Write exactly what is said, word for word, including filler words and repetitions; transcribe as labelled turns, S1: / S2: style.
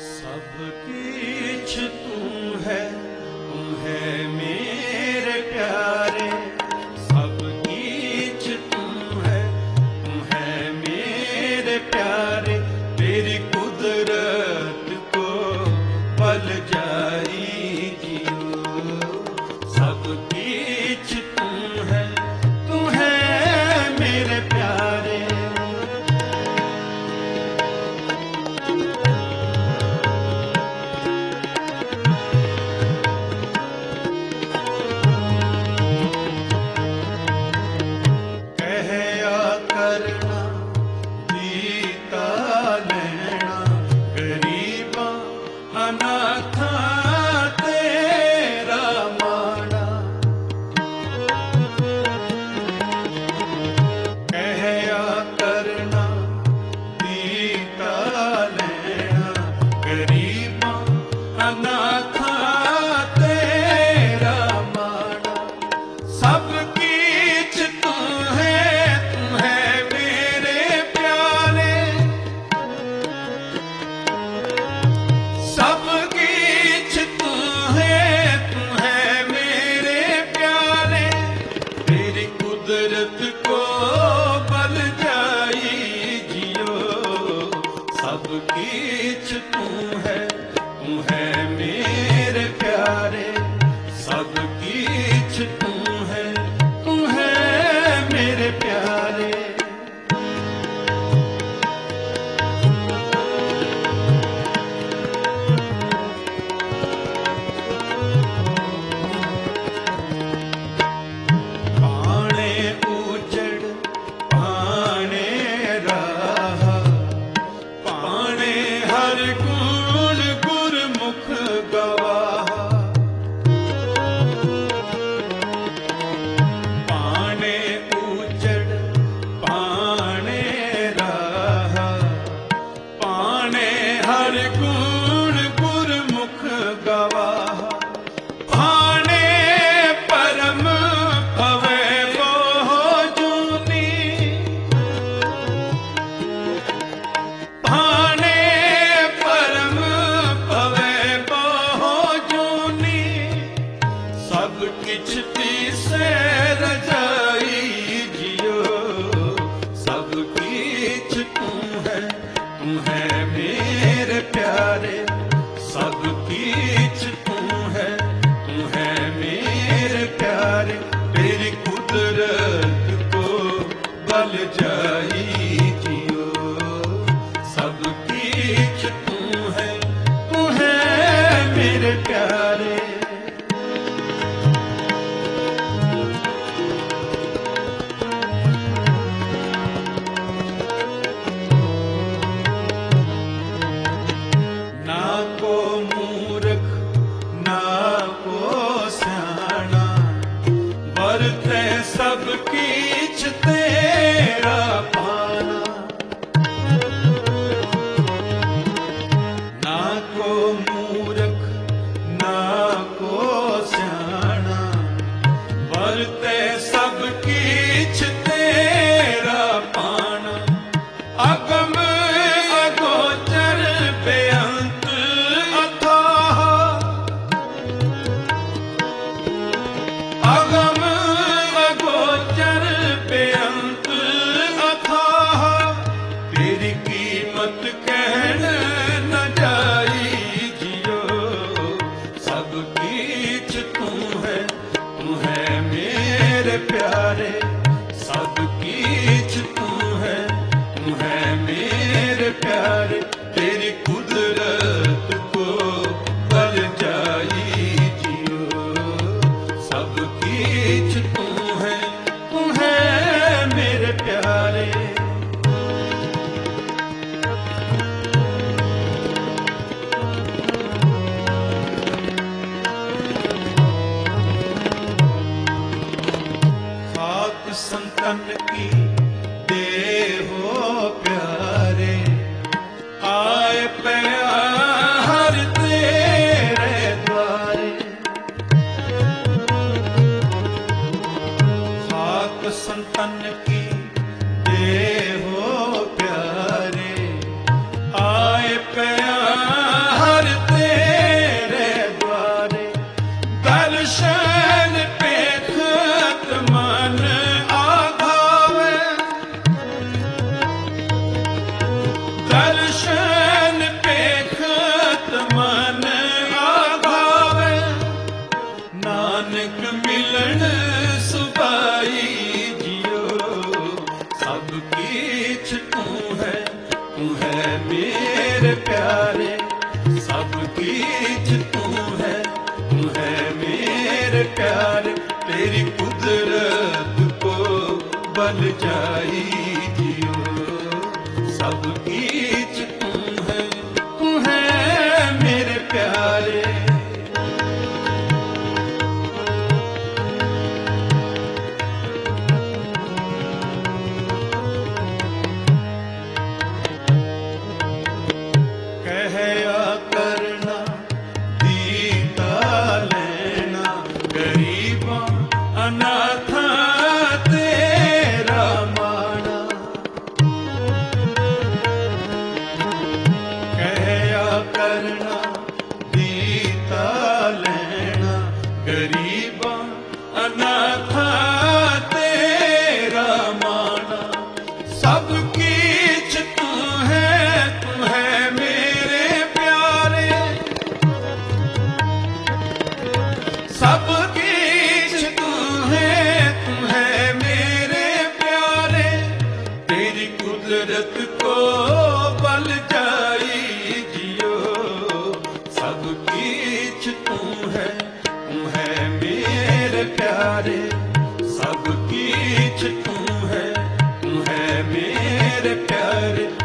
S1: सब किछ तू है, तू है मेरे प्यारे। सब किछ तू है, तू है मेरे प्यारे। तेरी कुदरत को पल जाई जियो। सब किछ तू है, तू है मेरे प्यारे। करना दीता लेना गरीबा अनाथा तेरा माना। कहया करना दीता लेना गरीबा अनाथा तेरा माना। सब किछ तू है, सब किछ तू है, तू है मेरे प्यारे। तेरी कुदरत को बल जाई जियो। सब किछ तू है, तू है मेरे प्यारे। सब किछ तू है, तू है मेरे प्यारे। हर गुण गुरमुख गवाह। भाने परम भवे मोह जूनी। भाने परम भवे मोह जूनी। सब किछ तीसे रजाई जियो। सब किछ तू है, तू है मेरे प्यारे। सब किछ तू है, तू है मेरे प्यारे। तेरी कुदरत को बल जाई जियो। सब किछ तू है, तू है मेरे प्यारे। ना को मूर्ख ना को स्याना। वरते सब किछ तेरा पाना। ना को मूर्ख ना को स्याना। वरते सब किछ तेरा पाना। अगम अगोचर बेअंत अथाह। अगम अगोचर बेअंत अथाह। तेरी कीमत कहन न जाई जियो। सब किछ तू है, तू है मेरे प्यारे। सब किछ तू है, तू है कीच तू है, तू है मेरे प्यारे। सब कीच तू है, तू है मेरे प्यारे। तेरी कुदरत को बल जाई जियो। सब कीच तू है, तू है मेरे प्यारे। कहया करना दीता लेना, गरीबा अनाथा तेरा माना। कहया करना दीता लेना, गरीबा अनाथा तेरा माना। सब कीच तू है, तू है मेरे प्यारे। सब कीच तू है, तू है मेरे प्यारे। तेरी कुदरत को बल जाई जियो। सब कीच तू है, तू है मेरे प्यारे। सब कीच तू है, तू है मेरे प्यारे।